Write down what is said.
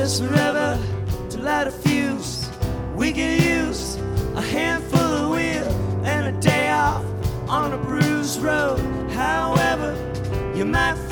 endless river to light a fuse. We could use a handful of wheel and a day off on a bruised road. However, you might